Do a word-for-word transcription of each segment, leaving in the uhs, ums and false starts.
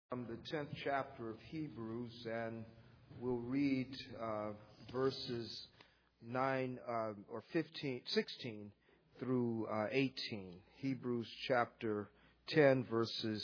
From the tenth chapter of Hebrews, and we'll read uh, verses nine uh, or fifteen, sixteen through uh, eighteen. Hebrews chapter ten, verses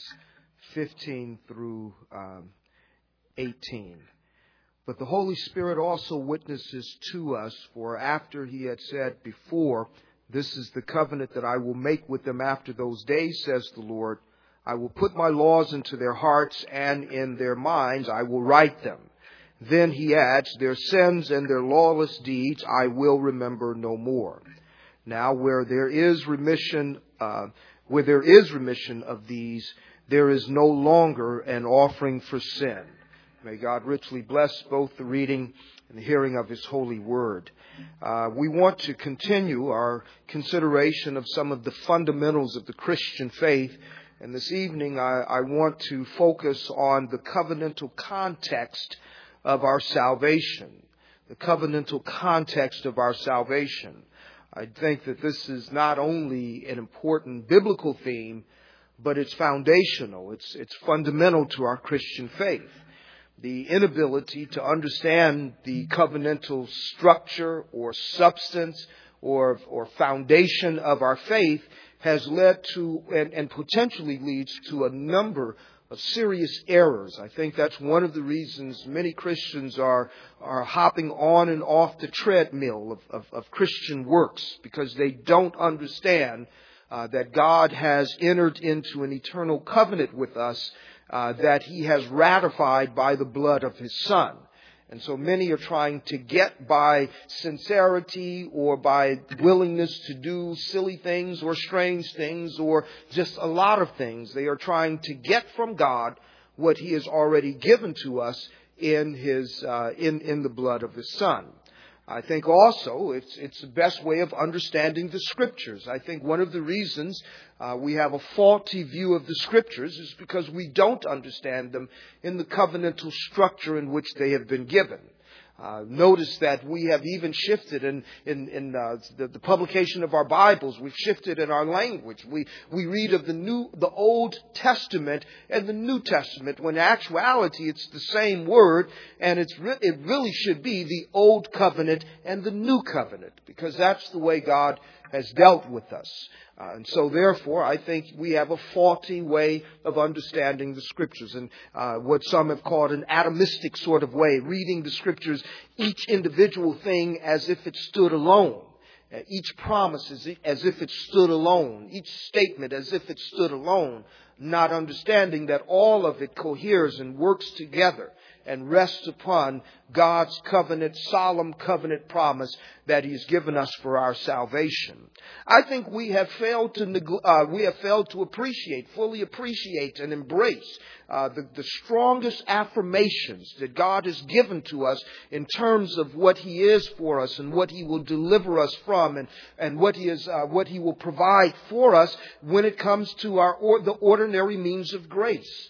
fifteen through um, eighteen. But the Holy Spirit also witnesses to us, for after he had said before, "This is the covenant that I will make with them after those days, says the Lord. I will put my laws into their hearts, and in their minds I will write them." Then he adds, "Their sins and their lawless deeds I will remember no more." Now, where there is remission, uh, where there is remission of these, there is no longer an offering for sin. May God richly bless both the reading and the hearing of His holy word. Uh, we want to continue our consideration of some of the fundamentals of the Christian faith. And this evening, I, I want to focus on the covenantal context of our salvation. The covenantal context of our salvation. I think that this is not only an important biblical theme, but it's foundational. It's, it's fundamental to our Christian faith. The inability to understand the covenantal structure or substance or, or foundation of our faith has led to and, and potentially leads to a number of serious errors. I think that's one of the reasons many Christians are are hopping on and off the treadmill of, of, of Christian works, because they don't understand uh, that God has entered into an eternal covenant with us uh, that He has ratified by the blood of His Son. And so many are trying to get by sincerity or by willingness to do silly things or strange things or just a lot of things. They are trying to get from God what He has already given to us in His uh, in in the blood of His Son. I think also it's it's the best way of understanding the Scriptures. I think one of the reasons uh, we have a faulty view of the Scriptures is because we don't understand them in the covenantal structure in which they have been given. Uh, notice that we have even shifted in in, in uh, the, the publication of our Bibles. We've shifted in our language. We we read of the new, the Old Testament and the New Testament, when in actuality it's the same word, and it's re- it really should be the Old Covenant and the New Covenant, because that's the way God has dealt with us. Uh, and so therefore, I think we have a faulty way of understanding the Scriptures, and uh, what some have called an atomistic sort of way, reading the Scriptures, each individual thing as if it stood alone. Uh, each promise as, as if it stood alone. Each statement as if it stood alone. Not understanding that all of it coheres and works together and rests upon God's covenant, solemn covenant promise that He's given us for our salvation. I think we have failed to neg- uh, we have failed to appreciate, fully appreciate and embrace uh, the, the strongest affirmations that God has given to us in terms of what He is for us and what He will deliver us from, and, and what He is, uh, what He will provide for us when it comes to our or, the ordinary means of grace.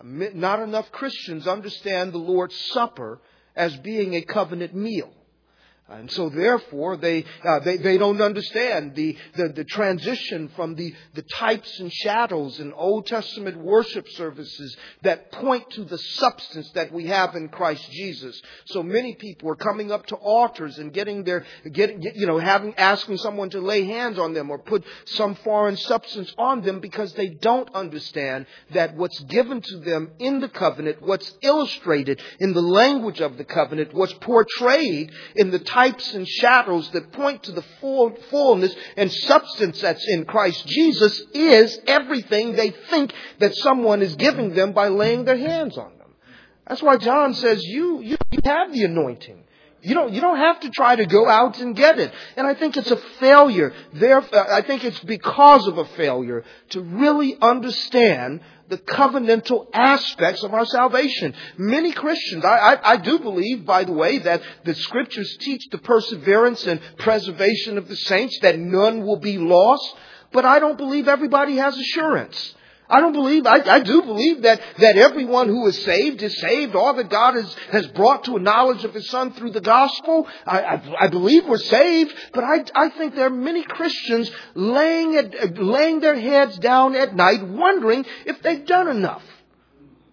Not enough Christians understand the Lord's Supper as being a covenant meal. And so therefore, they, uh, they, they don't understand the, the, the transition from the, the types and shadows in Old Testament worship services that point to the substance that we have in Christ Jesus. So many people are coming up to altars and getting their, getting, you know, having, asking someone to lay hands on them or put some foreign substance on them, because they don't understand that what's given to them in the covenant, what's illustrated in the language of the covenant, what's portrayed in the types and shadows that point to the full, fullness and substance that's in Christ Jesus, is everything they think that someone is giving them by laying their hands on them. That's why John says, you, you, you have the anointing. You don't, you don't have to try to go out and get it. And I think it's a failure. Therefore, I think it's because of a failure to really understand the covenantal aspects of our salvation. Many Christians, I, I, I do believe, by the way, that the Scriptures teach the perseverance and preservation of the saints, that none will be lost. But I don't believe everybody has assurance. I don't believe, I, I do believe that, that everyone who is saved is saved. All that God has, has brought to a knowledge of His Son through the gospel. I, I, I believe we're saved, but I, I think there are many Christians laying, at, laying their heads down at night wondering if they've done enough.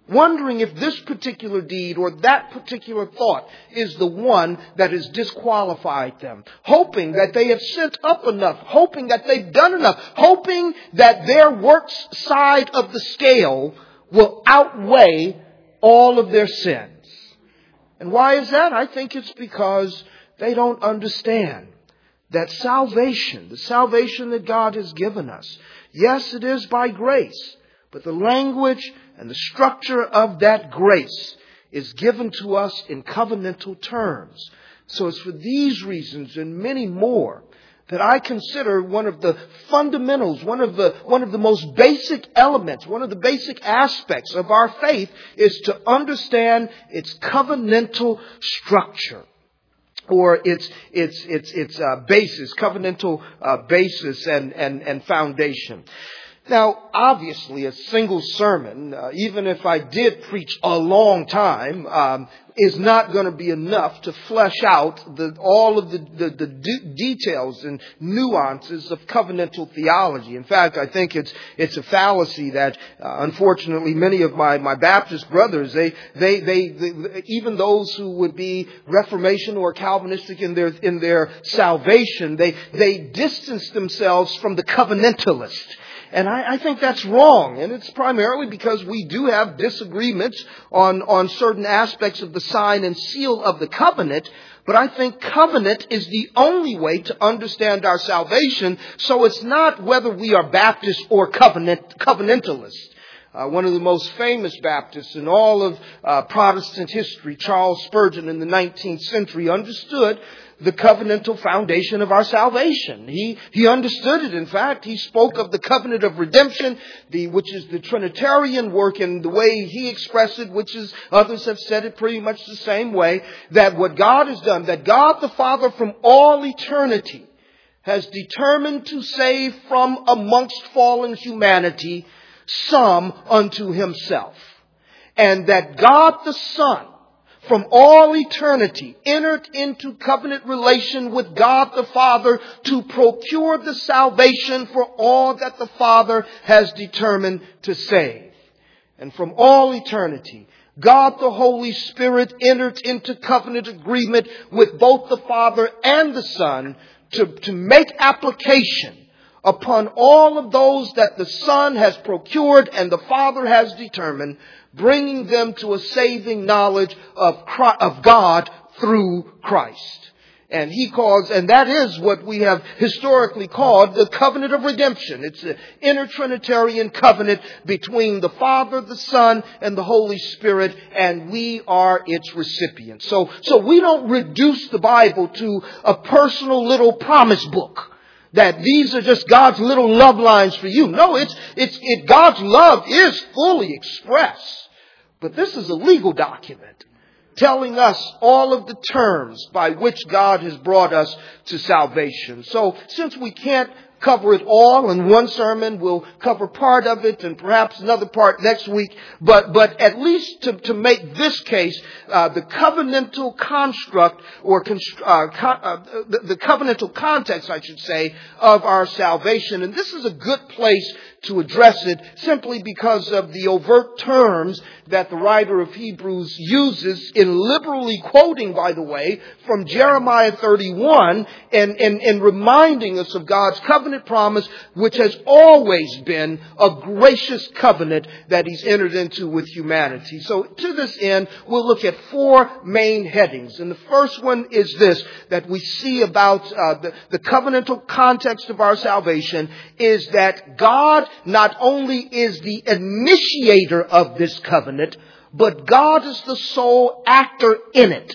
wondering if this particular deed or that particular thought is the one that has disqualified them, hoping that they have sent up enough, hoping that they've done enough, hoping that their works side of the scale will outweigh all of their sins. And why is that? I think it's because they don't understand that salvation, the salvation that God has given us, yes, it is by grace, but the language and the structure of that grace is given to us in covenantal terms. So it's for these reasons and many more that I consider one of the fundamentals, one of the, one of the most basic elements, one of the basic aspects of our faith is to understand its covenantal structure. Or its its its its uh, basis, covenantal uh, basis and, and and foundation. Now, obviously, a single sermon, uh, even if I did preach a long time, um, is not going to be enough to flesh out the, all of the, the, the de- details and nuances of covenantal theology. In fact, I think it's it's a fallacy that, uh, unfortunately, many of my, my Baptist brothers, they, they they they even those who would be Reformation or Calvinistic in their in their salvation, they they distance themselves from the covenantalist. And I, I think that's wrong. And it's primarily because we do have disagreements on, on certain aspects of the sign and seal of the covenant. But I think covenant is the only way to understand our salvation. So it's not whether we are Baptist or covenant, covenantalist. Uh, one of the most famous Baptists in all of uh, Protestant history, Charles Spurgeon in the nineteenth century, understood the covenantal foundation of our salvation. He he understood it. In fact, he spoke of the covenant of redemption, the which is the Trinitarian work, and the way he expressed it, which is others have said it pretty much the same way, that what God has done, that God the Father from all eternity has determined to save from amongst fallen humanity some unto himself. And that God the Son from all eternity entered into covenant relation with God the Father to procure the salvation for all that the Father has determined to save. And from all eternity, God the Holy Spirit entered into covenant agreement with both the Father and the Son to, to make application upon all of those that the Son has procured and the Father has determined, bringing them to a saving knowledge of Christ, of God through Christ. And he calls, and that is what we have historically called the covenant of redemption. It's an intertrinitarian covenant between the Father, the Son, and the Holy Spirit, and we are its recipients. So, so we don't reduce the Bible to a personal little promise book, that these are just God's little love lines for you. No, it's, it's, it, God's love is fully expressed. But this is a legal document telling us all of the terms by which God has brought us to salvation. So since we can't cover it all in one sermon, we'll cover part of it and perhaps another part next week. But, but at least to, to make this case, uh, the covenantal construct or const- uh, co- uh, the, the covenantal context, I should say, of our salvation. And this is a good place to address it simply because of the overt terms that the writer of Hebrews uses in liberally quoting, by the way, from Jeremiah thirty-one and, and, and reminding us of God's covenant promise, which has always been a gracious covenant that he's entered into with humanity. So to this end, we'll look at four main headings. And the first one is this, that we see about uh, the, the covenantal context of our salvation is that God not only is the initiator of this covenant, but God is the sole actor in it.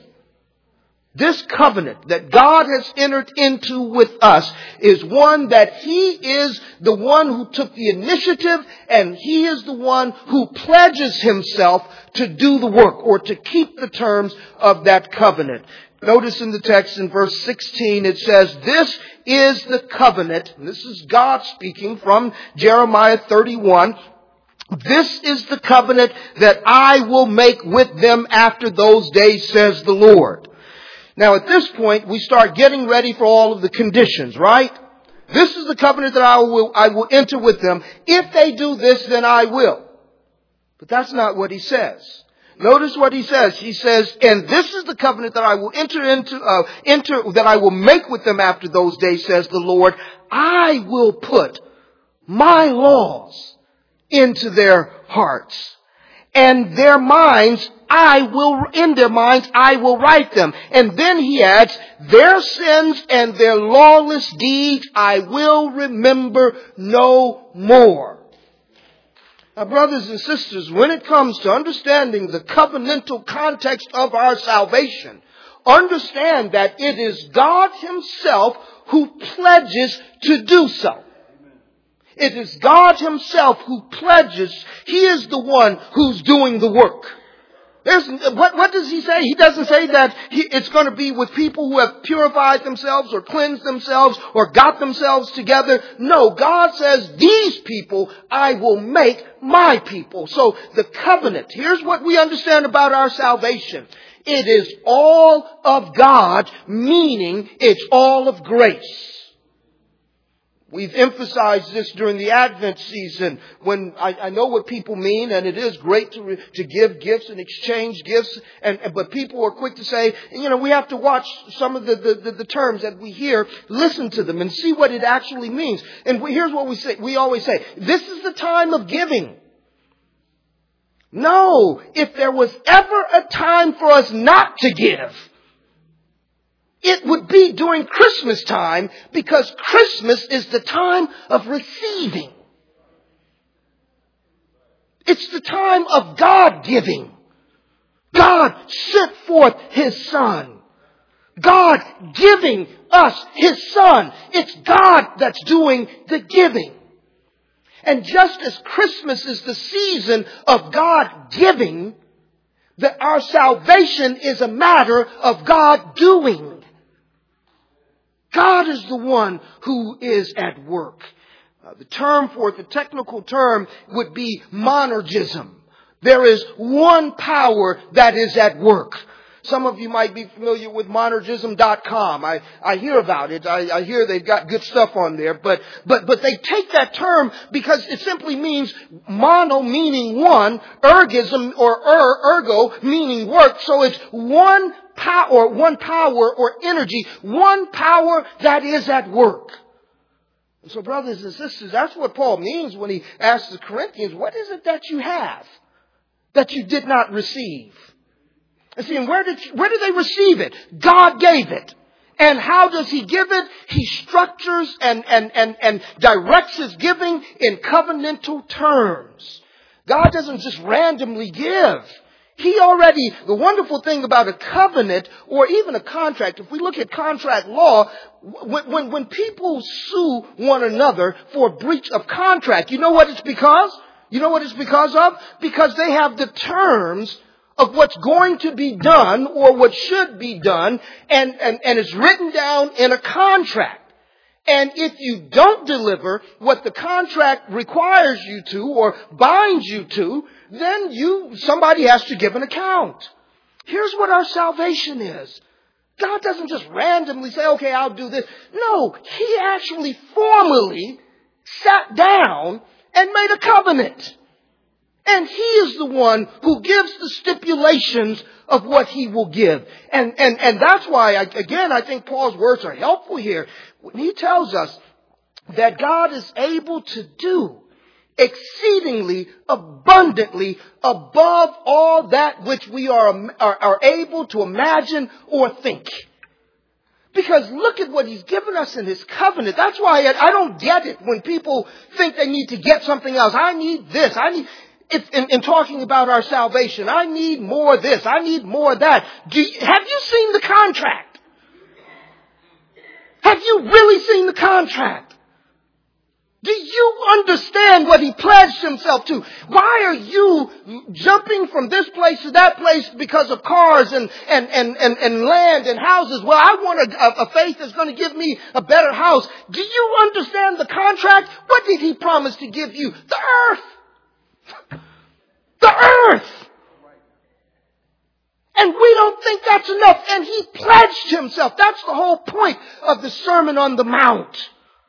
This covenant that God has entered into with us is one that he is the one who took the initiative, and he is the one who pledges himself to do the work or to keep the terms of that covenant. Notice in the text in verse sixteen, it says, "This is the covenant," and this is God speaking from Jeremiah thirty-one, "This is the covenant that I will make with them after those days, says the Lord." Now at this point, we start getting ready for all of the conditions, right? This is the covenant that I will, I will enter with them. If they do this, then I will. But that's not what he says. Notice what he says. He says, and this is the covenant that I will enter into, uh, enter, that I will make with them after those days, says the Lord. I will put my laws into their hearts, and their minds, I will, in their minds, I will write them. And then he adds, their sins and their lawless deeds I will remember no more. Now, brothers and sisters, when it comes to understanding the covenantal context of our salvation, understand that it is God Himself who pledges to do so. It is God Himself who pledges. He is the one who's doing the work. There's, what, what does He say? He doesn't say that he, it's going to be with people who have purified themselves or cleansed themselves or got themselves together. No, God says, these people I will make my people. So the covenant, here's what we understand about our salvation. It is all of God, meaning it's all of grace. We've emphasized this during the Advent season when I, I know what people mean, and it is great to to give gifts and exchange gifts. And, and but people are quick to say, you know, we have to watch some of the, the, the, the terms that we hear, listen to them, and see what it actually means. And we, here's what we say: we always say, "This is the time of giving." No, if there was ever a time for us not to give, it would be during Christmas time, because Christmas is the time of receiving. It's the time of God giving. God sent forth His Son. God giving us His Son. It's God that's doing the giving. And just as Christmas is the season of God giving, that our salvation is a matter of God doing. God is the one who is at work. Uh, the term for it, the technical term, would be monergism. There is one power that is at work. Some of you might be familiar with monergism dot com. I, I hear about it. I, I hear they've got good stuff on there. But, but, but they take that term because it simply means mono meaning one, ergism or er, ergo meaning work. So it's one power, one power or energy, one power that is at work. And so, brothers and sisters, that's what Paul means when he asks the Corinthians, what is it that you have that you did not receive? And see, and where did, where did they receive it? God gave it. And how does He give it? He structures and, and, and, and directs His giving in covenantal terms. God doesn't just randomly give. He already, the wonderful thing about a covenant or even a contract, if we look at contract law, when, when, when people sue one another for breach of contract, you know what it's because? You know what it's because of? Because they have the terms of what's going to be done or what should be done, and, and, and it's written down in a contract. And if you don't deliver what the contract requires you to or binds you to, then you, somebody has to give an account. Here's what our salvation is. God doesn't just randomly say, okay, I'll do this. No, He actually formally sat down and made a covenant. And He is the one who gives the stipulations of what He will give. And, and, and that's why, I, again, I think Paul's words are helpful here. When he tells us that God is able to do exceedingly abundantly above all that which we are, are, are able to imagine or think. Because look at what He's given us in His covenant. That's why I, I don't get it when people think they need to get something else. I need this. I need... It's in, in talking about our salvation, I need more of this. I need more of that. Do you, have you seen the contract? Have you really seen the contract? Do you understand what He pledged Himself to? Why are you jumping from this place to that place because of cars and, and, and, and, and land and houses? Well, I want a, a faith that's going to give me a better house. Do you understand the contract? What did He promise to give you? The earth. The earth. And we don't think that's enough. And He pledged Himself. That's the whole point of the Sermon on the Mount.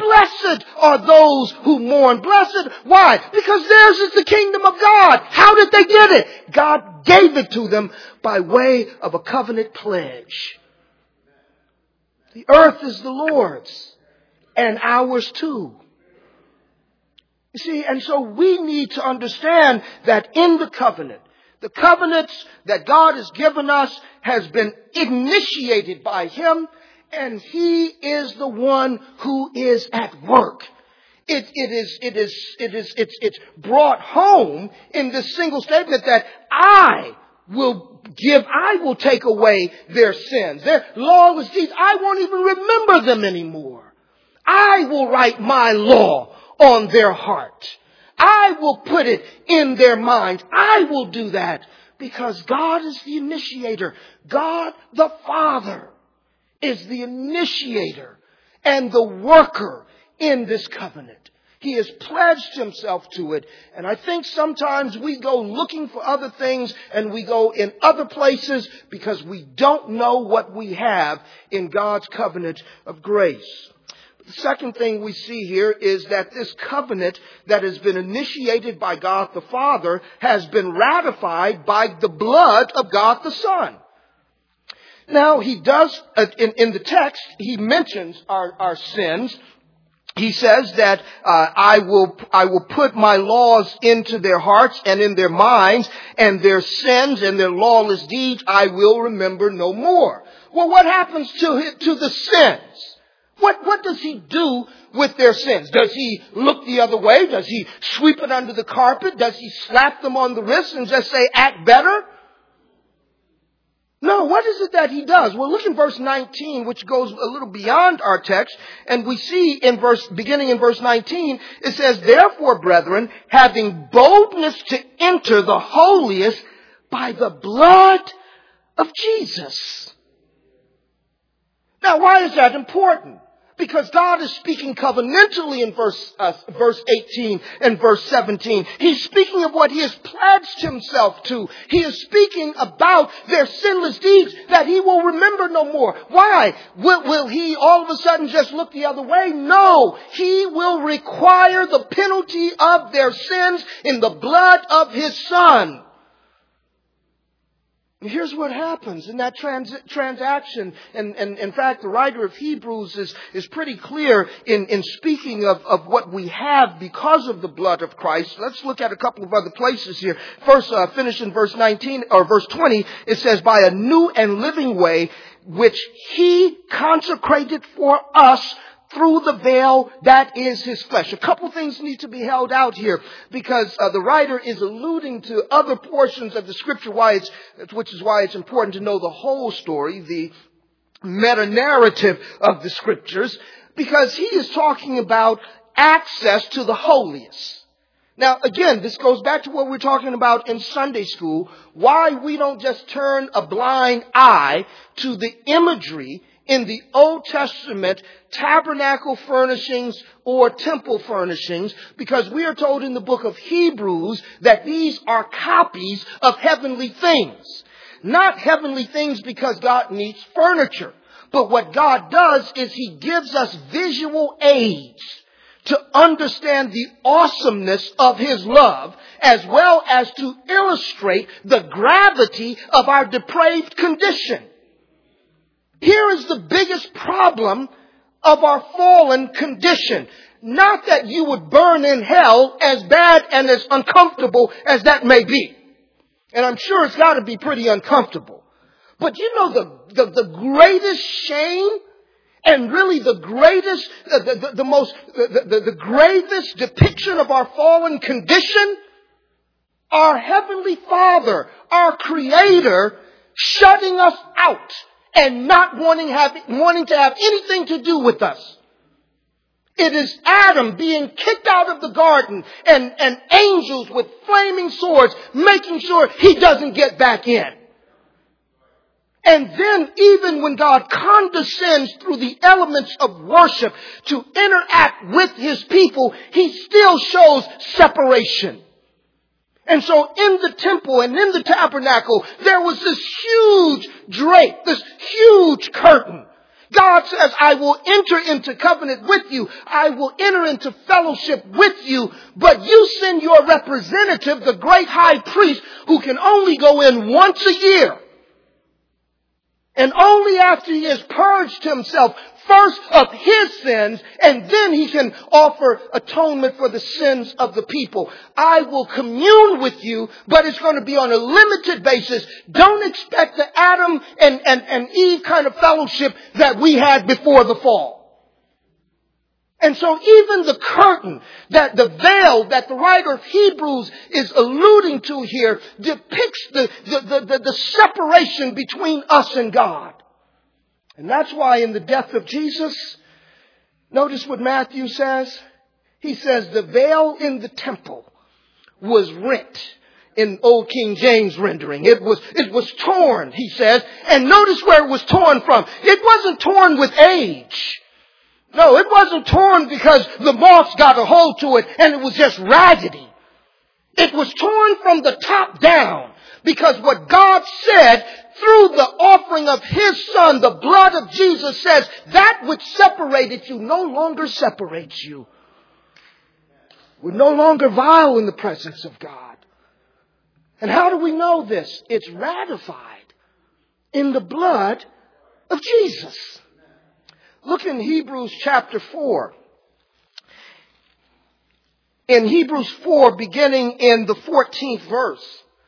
Blessed are those who mourn. Blessed. Why? Because theirs is the kingdom of God. How did they get it? God gave it to them by way of a covenant pledge. The earth is the Lord's and ours too. You see, and so we need to understand that in the covenant, the covenants that God has given us has been initiated by Him, and He is the one who is at work. It, it is, it is, it is, it's, it's brought home in this single statement that I will give, I will take away their sins. Their lawless deeds, I won't even remember them anymore. I will write my law on their heart. I will put it in their minds. I will do that because God is the initiator. God the Father is the initiator and the worker in this covenant. He has pledged Himself to it. And I think sometimes we go looking for other things and we go in other places because we don't know what we have in God's covenant of grace. The second thing we see here is that this covenant that has been initiated by God the Father has been ratified by the blood of God the Son. Now, He does, uh, in, in the text, He mentions our, our sins. He says that uh, I will I will put my laws into their hearts and in their minds, and their sins and their lawless deeds I will remember no more. Well, what happens to to the sins? What, what does He do with their sins? Does He look the other way? Does He sweep it under the carpet? Does He slap them on the wrist and just say, act better? No, what is it that He does? Well, look in verse nineteen, which goes a little beyond our text. And we see in verse, beginning in verse nineteen, it says, therefore, brethren, having boldness to enter the holiest by the blood of Jesus. Now, why is that important? Because God is speaking covenantally in verse, uh, verse eighteen and verse seventeen. He's speaking of what He has pledged Himself to. He is speaking about their sinless deeds that He will remember no more. Why? Will, will He all of a sudden just look the other way? No. He will require the penalty of their sins in the blood of His Son. Here's what happens in that trans- transaction. And, and in fact, the writer of Hebrews is, is pretty clear in, in speaking of, of what we have because of the blood of Christ. Let's look at a couple of other places here. First, uh, finish in verse nineteen or verse twenty. It says, by a new and living way, which He consecrated for us through the veil that is His flesh. A couple things need to be held out here because uh, the writer is alluding to other portions of the scripture, why it's, which is why it's important to know the whole story, the meta-narrative of the scriptures, because he is talking about access to the holiest. Now, again, this goes back to what we were talking about in Sunday school, why we don't just turn a blind eye to the imagery in the Old Testament tabernacle furnishings or temple furnishings, because we are told in the book of Hebrews that these are copies of heavenly things. Not heavenly things because God needs furniture, but what God does is He gives us visual aids to understand the awesomeness of His love, as well as to illustrate the gravity of our depraved condition. Here is the biggest problem of our fallen condition. Not that you would burn in hell, as bad and as uncomfortable as that may be. And I'm sure it's got to be pretty uncomfortable. But you know the, the, the greatest shame and really the greatest, the, the, the most, the, the, the gravest depiction of our fallen condition? Our Heavenly Father, our Creator, shutting us out and not wanting, have, wanting to have anything to do with us. It is Adam being kicked out of the garden and, and angels with flaming swords making sure he doesn't get back in. And then even when God condescends through the elements of worship to interact with His people, He still shows separation. And so in the temple and in the tabernacle, there was this huge drape, this huge curtain God says, I will enter into covenant with you. I will enter into fellowship with you. But you send your representative, the great high priest, who can only go in once a year. And only after he has purged himself first of his sins, and then he can offer atonement for the sins of the people. I will commune with you, but it's going to be on a limited basis. Don't expect the Adam and, and, and Eve kind of fellowship that we had before the fall. And so even the curtain, that the veil that the writer of Hebrews is alluding to here, depicts the, the, the, the, the separation between us and God. And that's why in the death of Jesus, notice what Matthew says. He says the veil in the temple was rent. In Old King James rendering, it was, it was torn, he says. And notice where it was torn from. It wasn't torn with age. No, it wasn't torn because the moths got a hold to it and it was just raggedy. It was torn from the top down because what God said through the offering of His Son, the blood of Jesus, says that which separated you no longer separates you. We're no longer vile in the presence of God. And how do we know this? It's ratified in the blood of Jesus. Look in Hebrews chapter four. In Hebrews four, beginning in the fourteenth verse.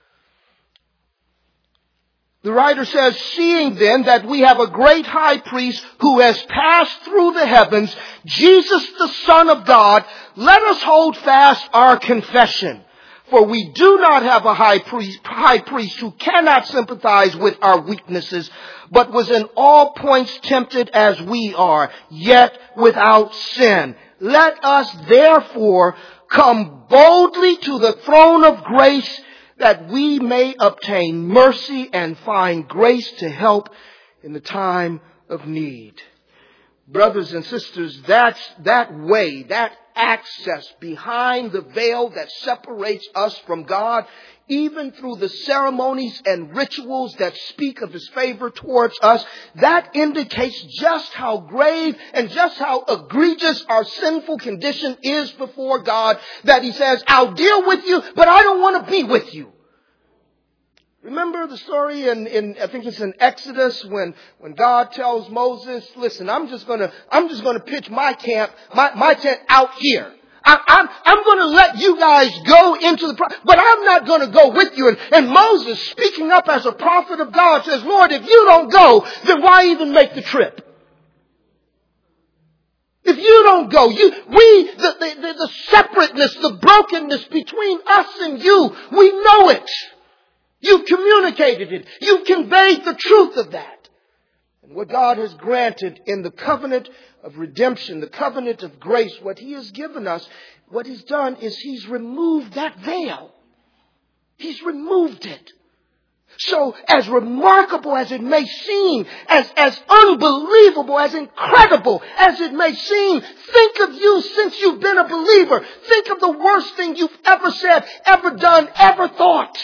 The writer says, seeing then that we have a great high priest who has passed through the heavens, Jesus the Son of God, let us hold fast our confession. For we do not have a high priest, high priest who cannot sympathize with our weaknesses, but was in all points tempted as we are, yet without sin. Let us therefore come boldly to the throne of grace, that we may obtain mercy and find grace to help in the time of need. Brothers and sisters, that's that way, that access behind the veil that separates us from God, even through the ceremonies and rituals that speak of His favor towards us, that indicates just how grave and just how egregious our sinful condition is before God, that He says, I'll deal with you, but I don't want to be with you. Remember the story in, in I think it's in Exodus when, when God tells Moses, listen, I'm just gonna I'm just gonna pitch my camp, my, my tent out here. I, I'm I'm gonna let you guys go into the pro- but I'm not gonna go with you. And, and Moses, speaking up as a prophet of God, says, Lord, if you don't go, then why even make the trip? If you don't go, you, we, the, the, the, the separateness, the brokenness between us and you, we know it. You've communicated it. You've conveyed the truth of that. And what God has granted in the covenant of redemption, the covenant of grace, what He has given us, what He's done is He's removed that veil. He's removed it. So as remarkable as it may seem, as, as unbelievable, as incredible as it may seem, think of you since you've been a believer. Think of the worst thing you've ever said, ever done, ever thought.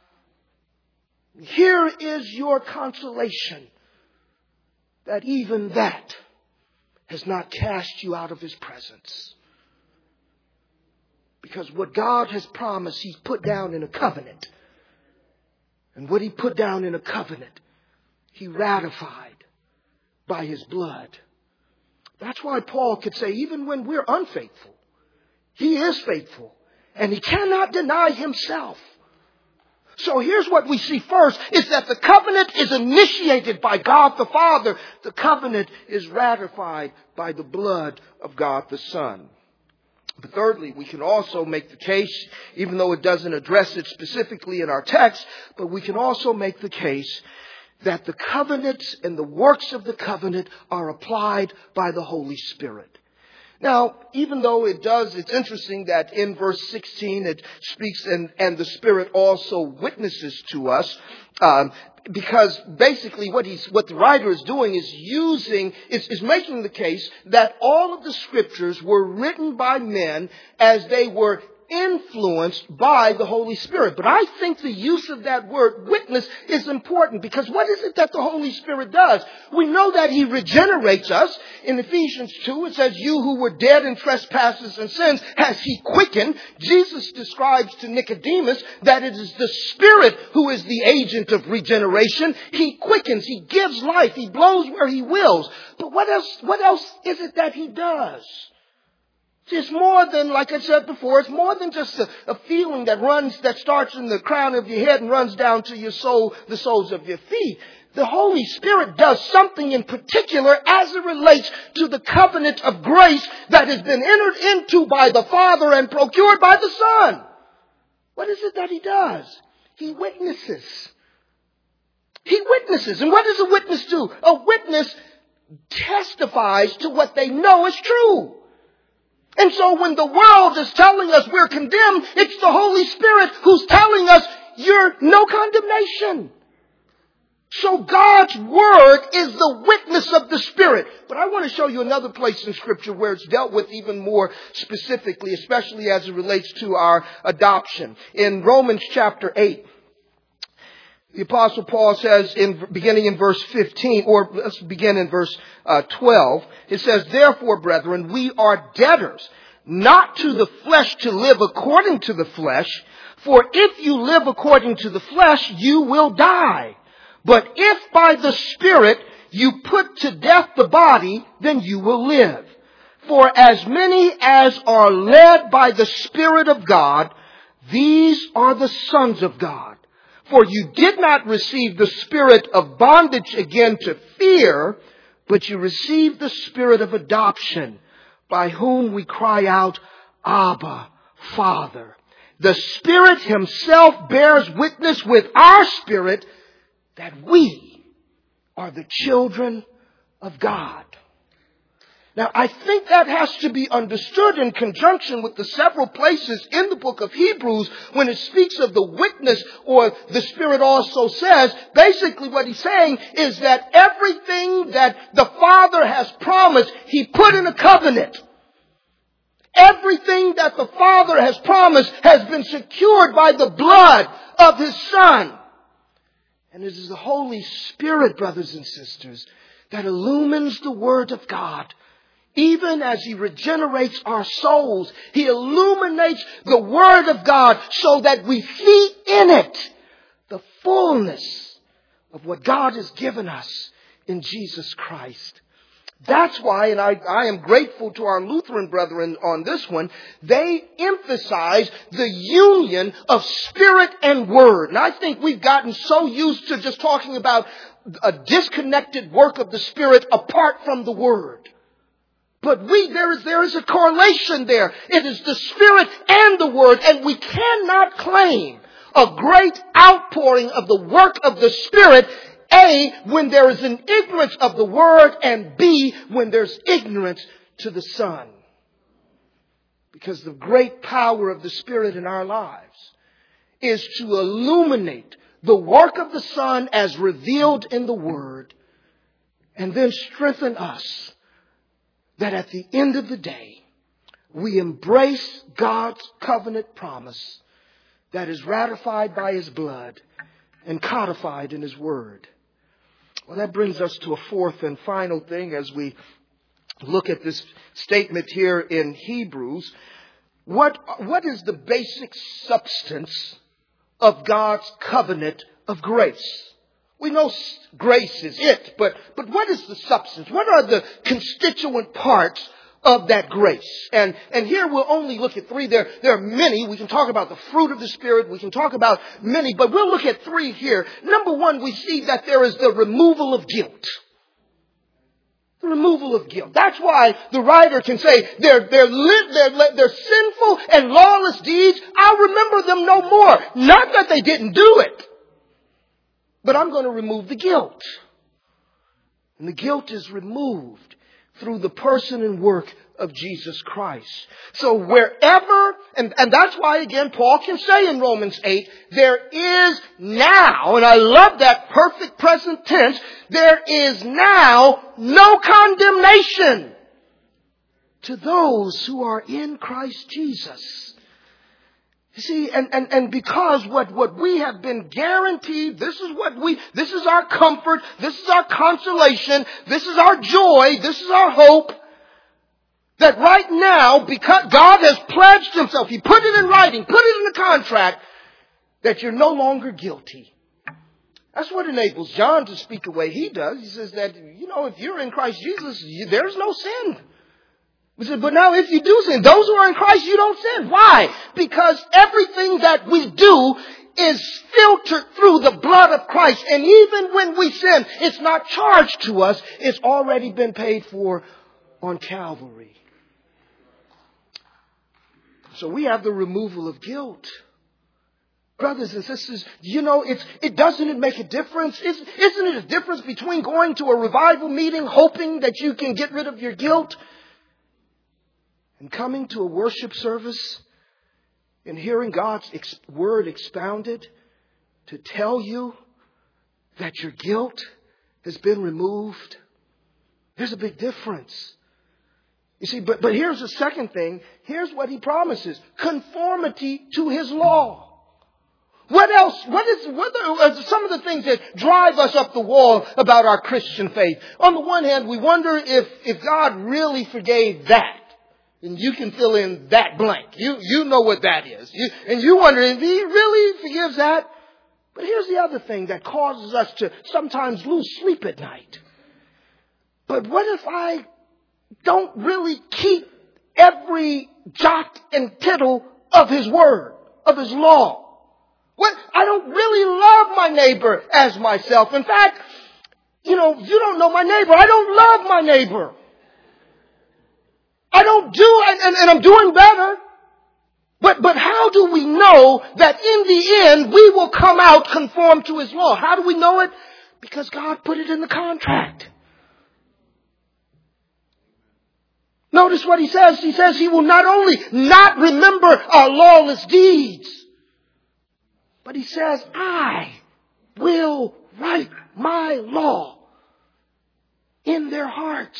Here is your consolation, that even that has not cast you out of His presence. Because what God has promised, He's put down in a covenant. And what He put down in a covenant, He ratified by His blood. That's why Paul could say, even when we're unfaithful, He is faithful. And He cannot deny Himself. So here's what we see first, is that the covenant is initiated by God the Father. The covenant is ratified by the blood of God the Son. But thirdly, we can also make the case, even though it doesn't address it specifically in our text, but we can also make the case that the covenants and the works of the covenant are applied by the Holy Spirit. Now, even though it does, it's interesting that in verse sixteen it speaks and, and the Spirit also witnesses to us, um, because basically what he's, what the writer is doing is using, is, is making the case that all of the scriptures were written by men as they were influenced by the Holy Spirit. But I think the use of that word witness is important, because what is it that the Holy Spirit does? We know that He regenerates us. In Ephesians two, it says, you who were dead in trespasses and sins has He quickened. Jesus describes to Nicodemus that it is the Spirit who is the agent of regeneration. He quickens. He gives life. He blows where He wills. But what else, what else is it that He does? It's more than, like I said before, it's more than just a, a feeling that runs, that starts in the crown of your head and runs down to your soul, the soles of your feet. The Holy Spirit does something in particular as it relates to the covenant of grace that has been entered into by the Father and procured by the Son. What is it that He does? He witnesses. He witnesses. And what does a witness do? A witness testifies to what they know is true. And so when the world is telling us we're condemned, it's the Holy Spirit who's telling us you're no condemnation. So God's Word is the witness of the Spirit. But I want to show you another place in Scripture where it's dealt with even more specifically, especially as it relates to our adoption. In Romans chapter eight, the Apostle Paul says, in beginning in verse fifteen, or let's begin in verse uh, twelve, it says, therefore, brethren, we are debtors, not to the flesh to live according to the flesh. For if you live according to the flesh, you will die. But if by the Spirit you put to death the body, then you will live. For as many as are led by the Spirit of God, these are the sons of God. For you did not receive the spirit of bondage again to fear, but you received the spirit of adoption, by whom we cry out, Abba, Father. The Spirit Himself bears witness with our spirit that we are the children of God. Now, I think that has to be understood in conjunction with the several places in the book of Hebrews when it speaks of the witness, or the Spirit also says, basically what he's saying is that everything that the Father has promised, He put in a covenant. Everything that the Father has promised has been secured by the blood of His Son. And it is the Holy Spirit, brothers and sisters, that illumines the Word of God. Even as He regenerates our souls, He illuminates the Word of God so that we see in it the fullness of what God has given us in Jesus Christ. That's why, and I, I am grateful to our Lutheran brethren on this one, they emphasize the union of Spirit and Word. And I think we've gotten so used to just talking about a disconnected work of the Spirit apart from the Word. But we, there is, there is a correlation there. It is the Spirit and the Word, and we cannot claim a great outpouring of the work of the Spirit, A, when there is an ignorance of the Word, and B, when there's ignorance to the Son. Because the great power of the Spirit in our lives is to illuminate the work of the Son as revealed in the Word, and then strengthen us that at the end of the day, we embrace God's covenant promise that is ratified by His blood and codified in His Word. Well, that brings us to a fourth and final thing as we look at this statement here in Hebrews. What, what is the basic substance of God's covenant of grace? We know grace is it, but, but what is the substance? What are the constituent parts of that grace? And, and here we'll only look at three. There, there are many. We can talk about the fruit of the Spirit. We can talk about many, but we'll look at three here. Number one, we see that there is the removal of guilt. The removal of guilt. That's why the writer can say they're, they're, li- they're, they're sinful and lawless deeds. I'll remember them no more. Not that they didn't do it, but I'm going to remove the guilt. And the guilt is removed through the person and work of Jesus Christ. So wherever, and, and that's why again Paul can say in Romans eight, there is now, and I love that perfect present tense, there is now no condemnation to those who are in Christ Jesus. You see, and, and, and because what, what we have been guaranteed, this is what we, this is our comfort, this is our consolation, this is our joy, this is our hope, that right now, because God has pledged himself, he put it in writing, put it in the contract, that you're no longer guilty. That's what enables John to speak the way he does. He says that, you know, if you're in Christ Jesus, you, there's no sin. He said, but now if you do sin, those who are in Christ, you don't sin. Why? Because everything that we do is filtered through the blood of Christ. And even when we sin, it's not charged to us. It's already been paid for on Calvary. So we have the removal of guilt. Brothers and sisters, you know, it's, it doesn't it make a difference? Is, isn't it a difference between going to a revival meeting hoping that you can get rid of your guilt and coming to a worship service and hearing God's ex- word expounded to tell you that your guilt has been removed? There's a big difference. You see, but, but here's the second thing. Here's what he promises. Conformity to his law. What else? What is, what are some of the things that drive us up the wall about our Christian faith? On the one hand, we wonder if, if God really forgave that. And you can fill in that blank. You, you know what that is. You, and you wonder if he really forgives that. But here's the other thing that causes us to sometimes lose sleep at night. But what if I don't really keep every jot and tittle of his word, of his law? What? I don't really love my neighbor as myself. In fact, you know, you don't know my neighbor. I don't love my neighbor. I don't do, and, and I'm doing better. But, but how do we know that in the end we will come out conformed to his law? How do we know it? Because God put it in the contract. Notice what he says. He says he will not only not remember our lawless deeds, but he says, I will write my law in their hearts.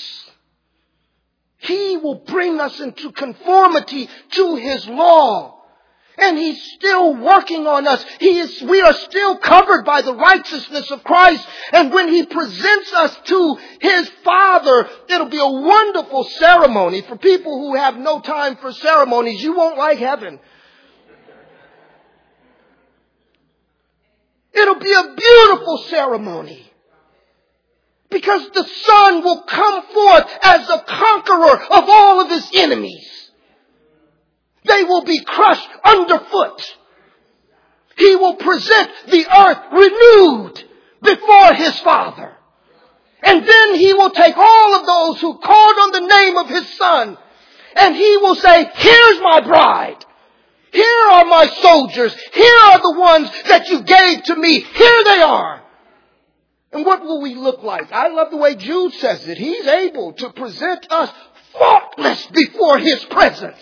He will bring us into conformity to his law. And he's still working on us. He is, we are still covered by the righteousness of Christ. And when he presents us to his Father, it'll be a wonderful ceremony. For people who have no time for ceremonies, you won't like heaven. It'll be a beautiful ceremony. Because the Son will come forth as the conqueror of all of his enemies. They will be crushed underfoot. He will present the earth renewed before his Father. And then he will take all of those who called on the name of his Son. And he will say, here's my bride. Here are my soldiers. Here are the ones that you gave to me. Here they are. And what will we look like? I love the way Jude says it. He's able to present us faultless before his presence.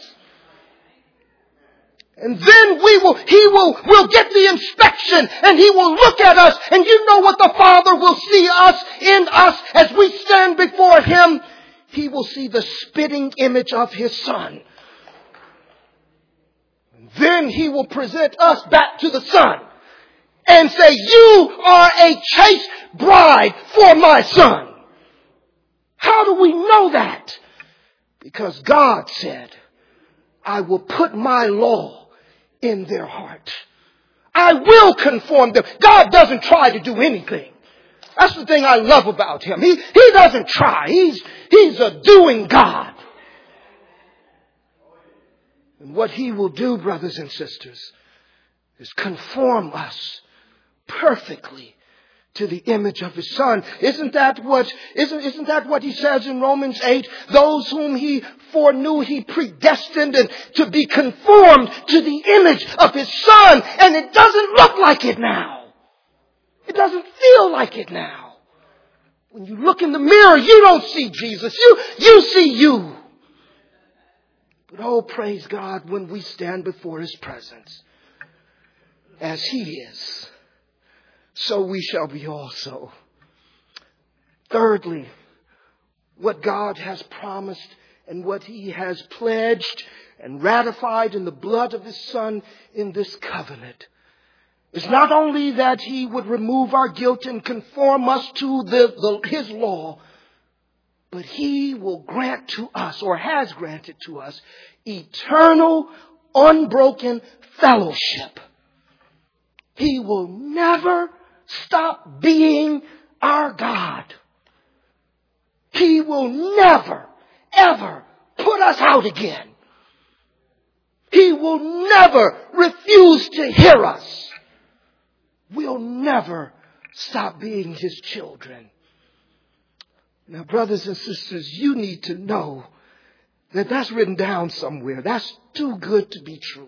And then we will, he will, will get the inspection and he will look at us. And you know what the Father will see us in us as we stand before him. He will see the spitting image of his Son. And then he will present us back to the Son and say, you are a chaste bride for my Son. How do we know that? Because God said, I will put my law in their heart. I will conform them. God doesn't try to do anything. That's the thing I love about him. He, he doesn't try. He's, he's a doing God. And what he will do, brothers and sisters, is conform us perfectly to the image of his Son. Isn't that what, isn't, isn't that what he says in Romans eight? Those whom he foreknew, he predestined and to be conformed to the image of his Son. And it doesn't look like it now. It doesn't feel like it now. When you look in the mirror, you don't see Jesus. You, you see you. But oh, praise God, when we stand before his presence, as he is, so we shall be also. Thirdly, what God has promised and what He has pledged and ratified in the blood of His Son in this covenant is not only that He would remove our guilt and conform us to the, the, His law, but He will grant to us, or has granted to us, eternal, unbroken fellowship. He will never stop being our God. He will never, ever put us out again. He will never refuse to hear us. We'll never stop being His children. Now, brothers and sisters, you need to know that that's written down somewhere. That's too good to be true.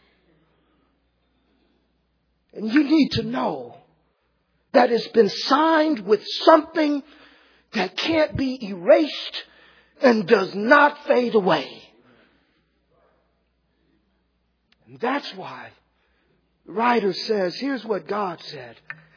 And you need to know that it's been signed with something that can't be erased and does not fade away. And that's why the writer says, here's what God said.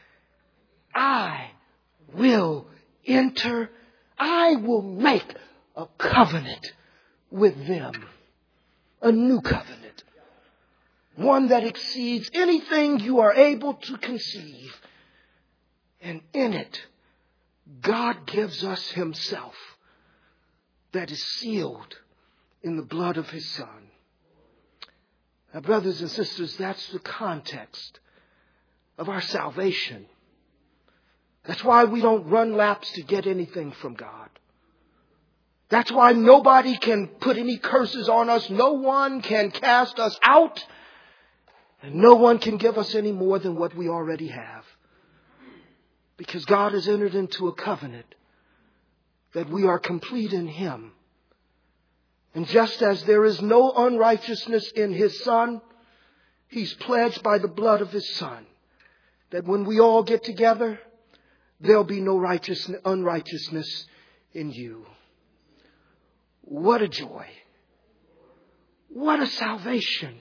I will enter, I will make a covenant with them. A new covenant. One that exceeds anything you are able to conceive. And in it, God gives us Himself that is sealed in the blood of His Son. Now, brothers and sisters, that's the context of our salvation. That's why we don't run laps to get anything from God. That's why nobody can put any curses on us. No one can cast us out. And no one can give us any more than what we already have. Because God has entered into a covenant that we are complete in Him. And just as there is no unrighteousness in His Son, He's pledged by the blood of His Son that when we all get together, there'll be no righteousness, unrighteousness in you. What a joy. What a salvation.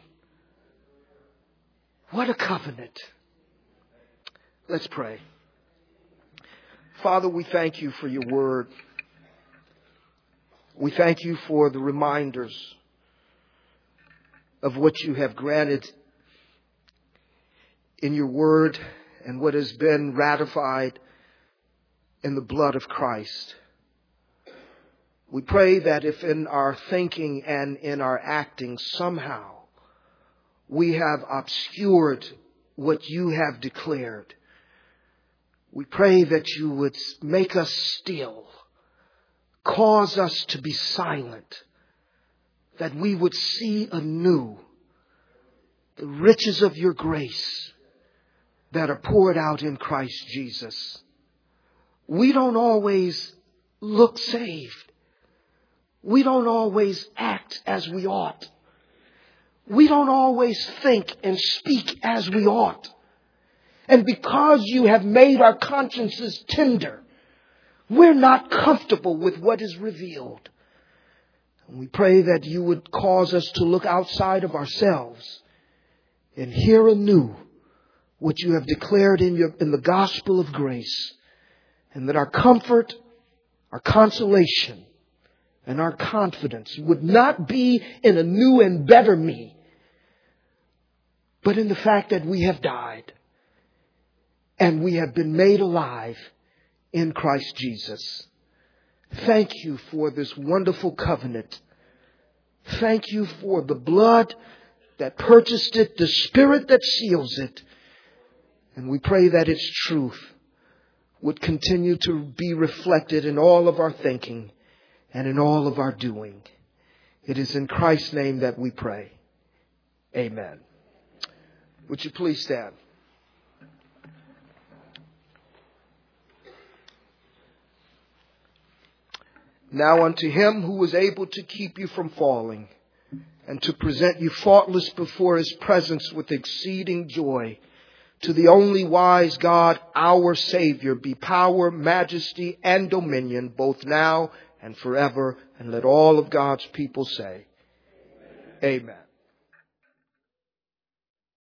What a covenant. Let's pray. Father, we thank You for Your word. We thank You for the reminders of what You have granted in Your word and what has been ratified in the blood of Christ. We pray that if in our thinking and in our acting somehow we have obscured what You have declared, we pray that You would make us still, cause us to be silent, that we would see anew the riches of Your grace that are poured out in Christ Jesus. We don't always look saved. We don't always act as we ought. We don't always think and speak as we ought. And because You have made our consciences tender, we're not comfortable with what is revealed. And we pray that You would cause us to look outside of ourselves and hear anew what You have declared in your, in the gospel of grace. And that our comfort, our consolation, and our confidence would not be in a new and better me, but in the fact that we have died and we have been made alive in Christ Jesus. Thank You for this wonderful covenant. Thank You for the blood that purchased it, the Spirit that seals it. And we pray that its truth would continue to be reflected in all of our thinking and in all of our doing. It is in Christ's name that we pray. Amen. Would you please stand? Now unto Him who was able to keep you from falling and to present you faultless before His presence with exceeding joy, to the only wise God, our Savior, be power, majesty, and dominion, both now and forever. And let all of God's people say, Amen. Amen.